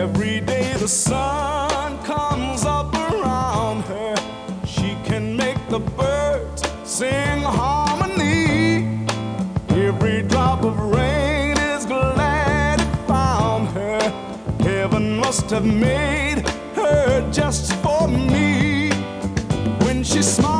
Every day the sun comes up around her. She can make the birds sing harmony. Every drop of rain is glad it found her. Heaven must have made her just for me. When she smiles